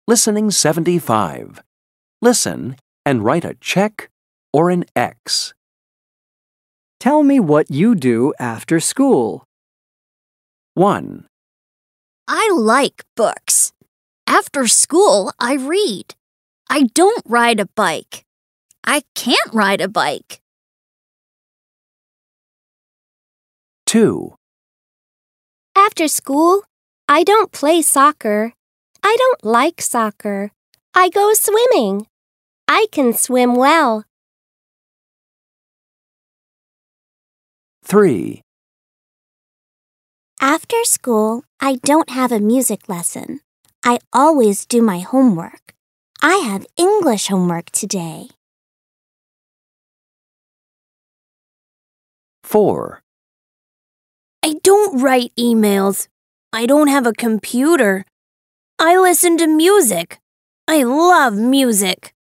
Listening 75. Listen and write a check or an X. Tell me what you do after school. 1, I like books. After school, I read. I don't ride a bike. I can't ride a bike. 2, After school, I don't play soccer. I don't like soccer. I go swimming. I can swim well. 3, After school, I don't have a music lesson. I always do my homework. I have English homework today. 4, I don't write emails. I don't have a computer. I listen to music. I love music.